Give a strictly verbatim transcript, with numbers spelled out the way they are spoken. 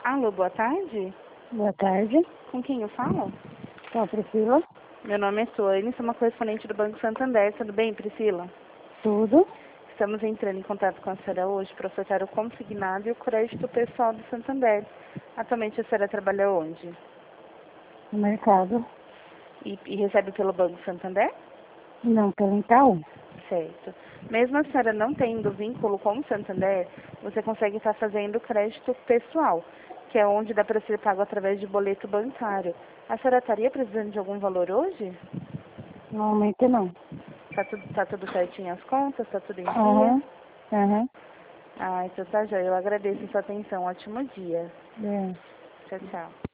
Alô, boa tarde. Boa tarde. Com quem eu falo? Com a Priscila. Meu nome é Suane, sou uma correspondente do Banco Santander. Tudo bem, Priscila? Tudo. Estamos entrando em contato com a senhora hoje para ofertar o consignado e o crédito pessoal do Santander. Atualmente a senhora trabalha onde? No mercado. E, e recebe pelo Banco Santander? Não, pelo Itaú. Certo. Mesmo a senhora não tendo vínculo com o Santander, você consegue estar fazendo crédito pessoal, que é onde dá para ser pago através de boleto bancário. A senhora estaria precisando de algum valor hoje? Normalmente não. Tá tudo, tá tudo certinho as contas? Tá tudo em dia? Aham. Aham. Ah, então tá, joia. Eu agradeço a sua atenção. Ótimo dia. É. Tchau, tchau.